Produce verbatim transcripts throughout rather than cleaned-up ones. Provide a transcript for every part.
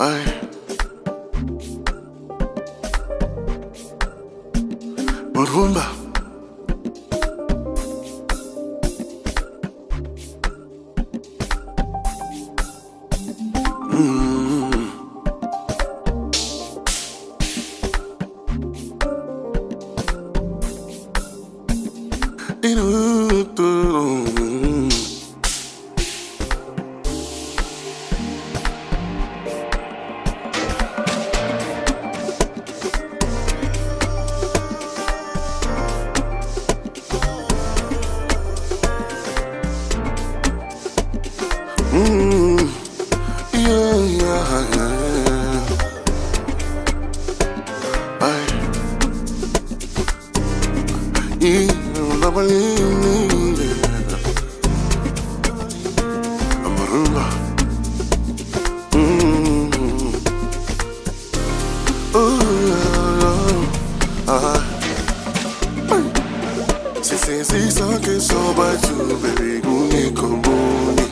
Ay, Morumba. Mm. Mm, yeah, yeah, yeah. Ay, yeah, I'm believing, yeah. I'm a rumba. Mm, oh, yeah, yeah. Ay, si si si so que so ba tu baby guni komuni.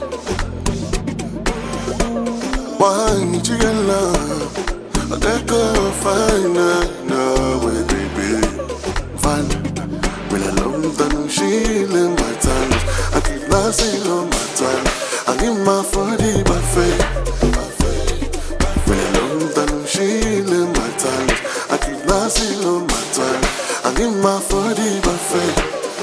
One together, I take a fine now, baby. Fun, when I love the she in my time, I keep lasting on my time. I give my body buffet. When I love the she in my time, I keep lasting on my time. I give my body buffet.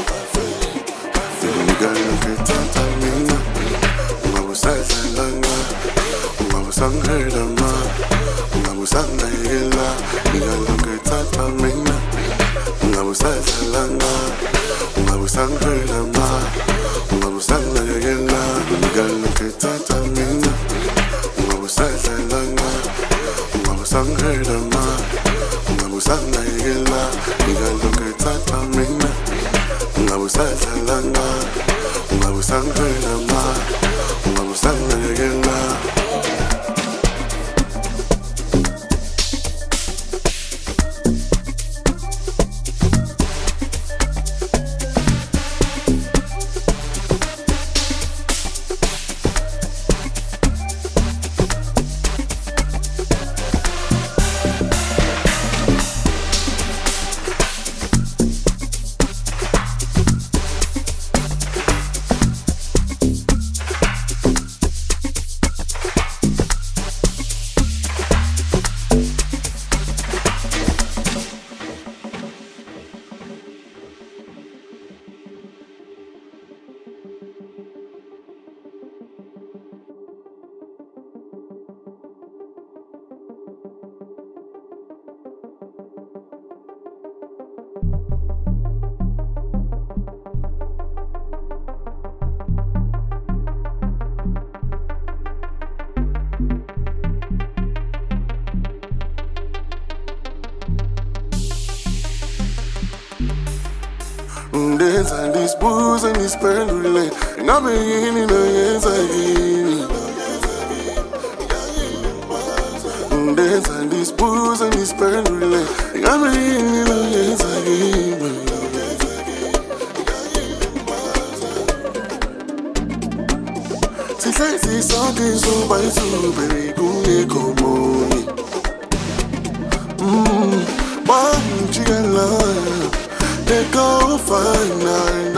You gotta look at that, I mean, I was saying, Sangre ma, ngabu sanga yela, ngalo ke tata mina, ngabu sanga langa, ngabu sangre ma, ngabu sanga yela, ngalo ke tata mina, ngabu sanga langa, ngabu sangre ma, ngabu sanga yela, ngalo ke tata mina, ngabu sanga langa, ngabu sangre ma, ngabu sanga yela. Dance and this booze and this pendulum, and I'm in the hands again. Dance and this booze and this pendulum, and I'm in the hands again. Si sai si so che so by so baby gune komoni. Mm, one chigala. They go fine.